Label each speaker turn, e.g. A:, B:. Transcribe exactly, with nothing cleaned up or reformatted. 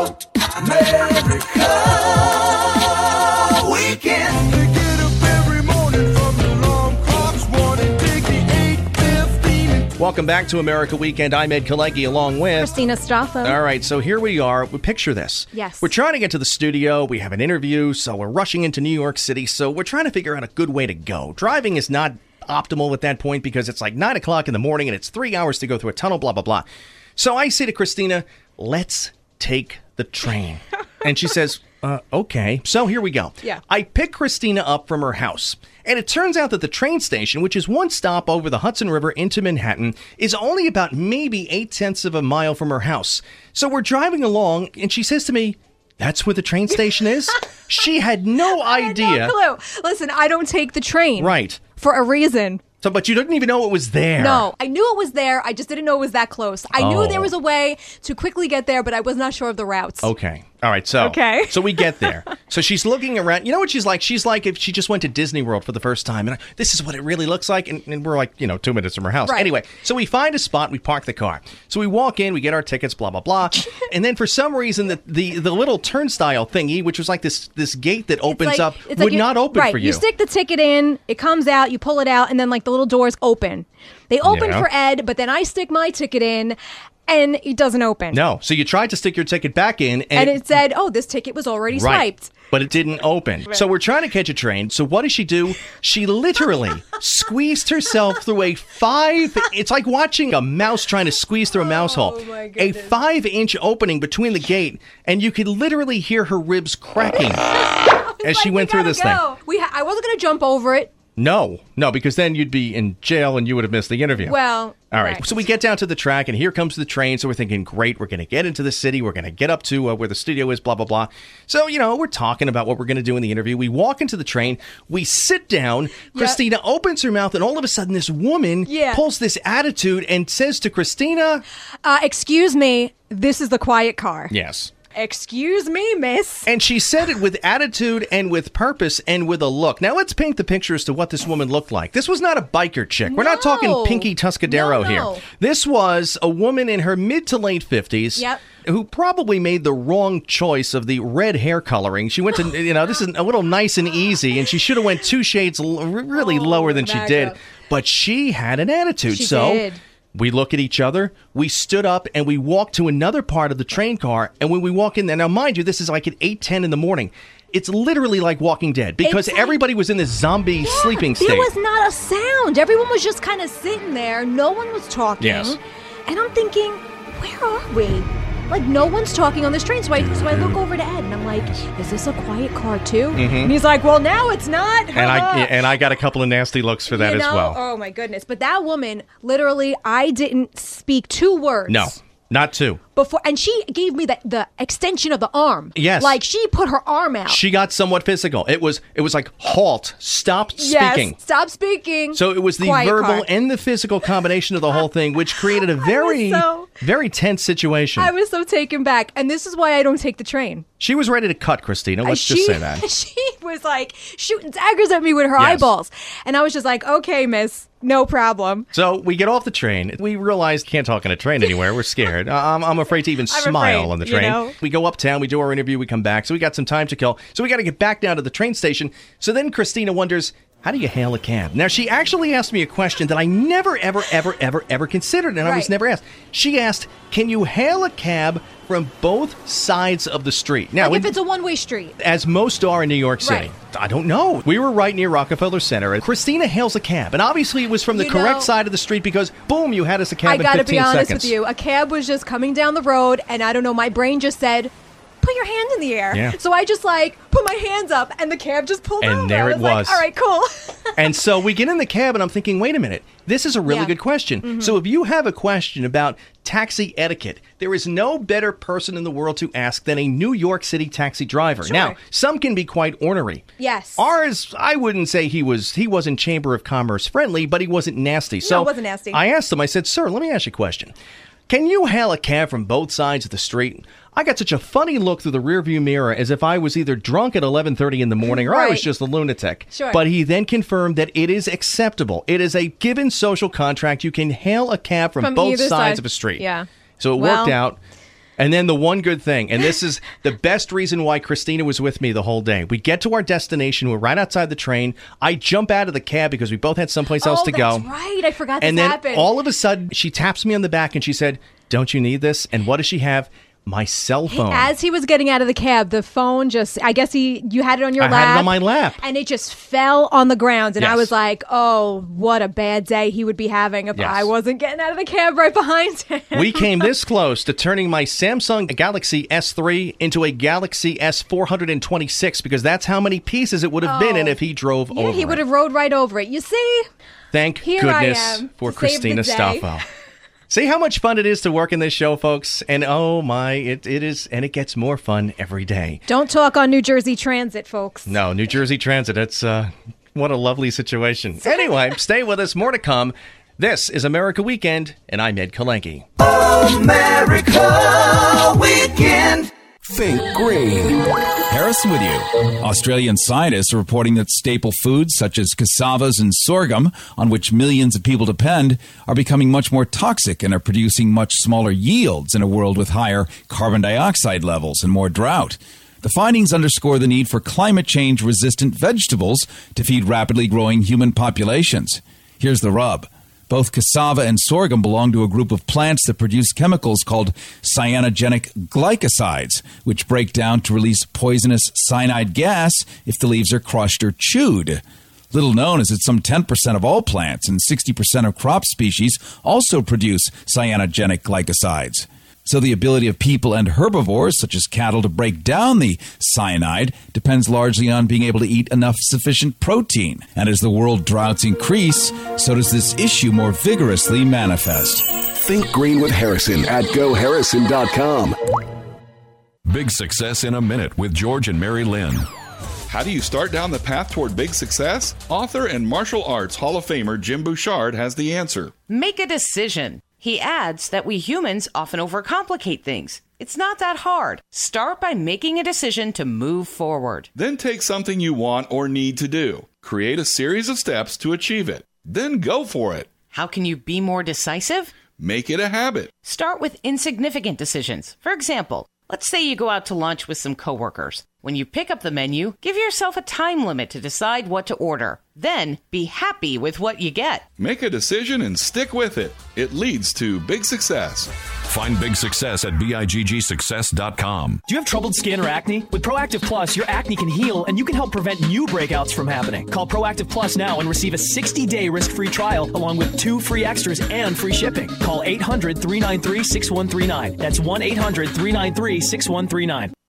A: America Weekend. They get up every morning from the alarm clocks, warning, take the eight fifteen.
B: Welcome back to America Weekend. I'm Ed Kalegi along with
C: Christina Straffa.
B: All right, so here we are. We picture this.
C: Yes.
B: We're trying to get to the studio. We have an interview, so we're rushing into New York City. So we're trying to figure out a good way to go. Driving is not optimal at that point because it's like nine o'clock in the morning and it's three hours to go through a tunnel, blah, blah, blah. So I say to Christina, let's take the train. And she says, uh, okay. So here we go.
C: Yeah.
B: I pick Christina up from her house. And it turns out that the train station, which is one stop over the Hudson River into Manhattan, is only about maybe eight-tenths of a mile from her house. So we're driving along, and she says to me, that's where the train station is? She had no idea.
C: I had no clue. Listen, I don't take the train.
B: Right.
C: For a reason.
B: So, but you didn't even know it was there.
C: No, I knew it was there. I just didn't know it was that close. I
B: Oh.
C: knew there was a way to quickly get there, but I was not sure of the routes.
B: Okay. All right. So,
C: Okay.
B: so we get there. So she's looking around. You know what she's like? She's like if she just went to Disney World for the first time. And I, this is what it really looks like. And, and we're like, you know, two minutes from her house.
C: Right.
B: Anyway, so we find a spot. We park the car. So we walk in. We get our tickets, blah, blah, blah. And then for some reason, the, the, the little turnstile thingy, which was like this this gate that opens
C: It's like-
B: up,
C: it's
B: would
C: like you-
B: not open
C: right,
B: for you.
C: You stick the ticket in, it comes out, you pull it out, and then like the little doors open. They open
B: Yeah.
C: for Ed, but then I stick my ticket in, and it doesn't open.
B: No. So you tried to stick your ticket back in. And,
C: And it said, oh, this ticket was already
B: Right.
C: swiped.
B: But it didn't open. So we're trying to catch a train. So what does she do? She literally squeezed herself through a five... It's like watching a mouse trying to squeeze through a mouse hole.
C: Oh, my
B: A
C: goodness.
B: five-inch opening between the gate, and you could literally hear her ribs cracking as she
C: Like,
B: went
C: we
B: through
C: gotta
B: this thing.
C: go. We ha- I wasn't going to jump over it.
B: No, no, because then you'd be in jail and you would have missed the interview.
C: Well,
B: all right.
C: right.
B: So we get down to the track, and here comes the train. So we're thinking, great, we're going to get into the city. We're going to get up to uh, where the studio is, blah, blah, blah. So, you know, we're talking about what we're going to do in the interview. We walk into the train. We sit down. Christina opens her mouth, and all of a sudden, this woman
C: Yeah.
B: pulls this attitude and says to Christina,
C: Uh, excuse me, this is the quiet car.
B: yes.
C: Excuse me, miss.
B: And she said it with attitude and with purpose and with a look. Now, let's paint the picture as to what this woman looked like. This was not a biker chick. We're not talking
C: No.
B: Pinky Tuscadero
C: No, no.
B: here. This was a woman in her mid to late fifties.
C: Yep.
B: Who probably made the wrong choice of the red hair coloring. She went to, you know, this is a little nice and easy, and she should have went two shades l- really
C: Oh,
B: lower than she
C: back
B: did.
C: up.
B: But she had an attitude.
C: She
B: so
C: did.
B: we look at each other, we stood up, and we walked to another part of the train car. And when we walk in there, now mind you, this is like at eight ten in the morning. It's literally like Walking Dead because
C: It's like-
B: everybody was in this zombie sleeping state.
C: There was not a sound. Everyone was just kind of sitting there. No one was talking.
B: Yes.
C: And I'm thinking, where are we? Like, no one's talking on this train. So I, so I look over to Ed, and I'm like, is this a quiet car, too? And he's like, well, now it's not.
B: and I and I got a couple of nasty looks for that
C: You
B: as
C: know?
B: well.
C: Oh, my goodness. But that woman, literally, I didn't speak two words.
B: No, not two.
C: Before, and she gave me the, the extension of the arm.
B: Yes.
C: Like, she put her arm out.
B: She got somewhat physical. It was it was like halt, stop
C: yes.
B: speaking.
C: Stop speaking.
B: So it was the
C: Quiet
B: verbal
C: car.
B: and the physical combination of the whole thing, which created a very,
C: so-
B: very tense situation.
C: I was so taken back. And this is why I don't take the train.
B: She was ready to cut, Christina. Let's
C: she,
B: just say that.
C: She was like shooting daggers at me with her
B: Yes.
C: eyeballs. And I was just like, okay, miss, no problem.
B: So we get off the train. We realize can't talk on a train anywhere. We're scared. I'm, I'm afraid to even
C: I'm
B: smile
C: afraid,
B: on the
C: you
B: train.
C: know?
B: We go uptown. We do our interview. We come back. So we got some time to kill. So we got to get back down to the train station. So then Christina wonders, how do you hail a cab? Now, she actually asked me a question that I never, ever, ever, ever, ever considered, and I was
C: Right.
B: never asked. She asked, can you hail a cab from both sides of the street? Now,
C: Like if
B: when-
C: it's a one-way street.
B: as most are in New York City.
C: Right.
B: I don't know. We were right near Rockefeller Center, and Christina hails a cab. And obviously, it was from the
C: You
B: correct
C: know-
B: side of the street because, boom, you had us a cab
C: I
B: in
C: gotta
B: fifteen
C: be honest
B: seconds.
C: with you. A cab was just coming down the road, and I don't know, my brain just said, put your hand in the air.
B: Yeah.
C: So I just like put my hands up, and the cab just pulled
B: And
C: over.
B: there
C: I
B: it
C: was. Like,
B: was.
C: all right, cool.
B: And so we get in the cab, and I'm thinking, wait a minute. This is a really
C: Yeah. Mm-hmm.
B: good question. So if you have a question about taxi etiquette, there is no better person in the world to ask than a New York City taxi driver.
C: Sure.
B: Now, some can be quite ornery.
C: Yes.
B: Ours, I wouldn't say he was he wasn't Chamber of Commerce friendly, but he wasn't nasty. So
C: it wasn't nasty.
B: I asked him, I said, sir, let me ask you a question. Can you hail a cab from both sides of the street? I got such a funny look through the rearview mirror as if I was either drunk at eleven thirty in the morning or I was
C: Right.
B: just a lunatic.
C: Sure.
B: But he then confirmed that it is acceptable. It is a given social contract. You can hail a cab from,
C: From
B: both
C: either
B: sides
C: side.
B: of a street.
C: Yeah.
B: So it
C: Well-
B: worked out. And then the one good thing, and this is the best reason why Christina was with me the whole day. We get to our destination. We're right outside the train. I jump out of the cab because we both had someplace else
C: oh,
B: to go.
C: That's right. I forgot this
B: And then
C: happened.
B: all of a sudden, she taps me on the back and she said, "Don't you need this?" And what does she have? My cell phone.
C: As he was getting out of the cab, the phone just, I guess he, you had it on your
B: I
C: lap.
B: had it on my lap.
C: And it just fell on the ground. And I
B: Yes.
C: was like, oh, what a bad day he would be having if
B: Yes.
C: I wasn't getting out of the cab right behind him.
B: We came this close to turning my Samsung Galaxy S three into a Galaxy S four twenty-six because that's how many pieces it would have been in if he drove
C: yeah,
B: over
C: he would
B: it.
C: have rode right over it. You see?
B: Thank
C: Here I
B: goodness
C: am
B: for
C: to save the
B: Christina
C: day.
B: Stoffel. See how much fun it is to work in this show, folks? And oh my, it, it is, and it gets more fun every day.
C: Don't talk on New Jersey Transit, folks.
B: No, New Jersey Transit, it's, uh, what a lovely situation. Anyway, stay with us, more to come. This is America Weekend, and I'm Ed Kalenki.
D: America Weekend.
E: Think green. Harrison with you. Australian scientists are reporting that staple foods such as cassavas and sorghum, on which millions of people depend, are becoming much more toxic and are producing much smaller yields in a world with higher carbon dioxide levels and more drought. The findings underscore the need for climate change-resistant vegetables to feed rapidly growing human populations. Here's the rub. Both cassava and sorghum belong to a group of plants that produce chemicals called cyanogenic glycosides, which break down to release poisonous cyanide gas if the leaves are crushed or chewed. Little known is that some ten percent of all plants and sixty percent of crop species also produce cyanogenic glycosides. So the ability of people and herbivores, such as cattle, to break down the cyanide depends largely on being able to eat enough sufficient protein. And as the world droughts increase, so does this issue more vigorously manifest.
F: Think green with Harrison at go harrison dot com.
G: Big Success in a Minute with George and Mary Lynn.
H: How do you start down the path toward big success? Author and martial arts Hall of Famer Jim Bouchard has the answer.
I: Make a decision. He adds that we humans often overcomplicate things. It's not that hard. Start by making a decision to move forward.
H: Then take something you want or need to do. Create a series of steps to achieve it. Then go for it.
I: How can you be more decisive?
H: Make it a habit.
I: Start with insignificant decisions. For example, let's say you go out to lunch with some coworkers. When you pick up the menu, give yourself a time limit to decide what to order. Then be happy with what you get.
H: Make a decision and stick with it. It leads to big success.
G: Find big success at big success dot com.
J: Do you have troubled skin or acne? With Proactive Plus, your acne can heal and you can help prevent new breakouts from happening. Call Proactive Plus now and receive a sixty-day risk-free trial along with two free extras and free shipping. Call eight hundred, three nine three, six one three nine. That's one eight hundred, three nine three, six one three nine.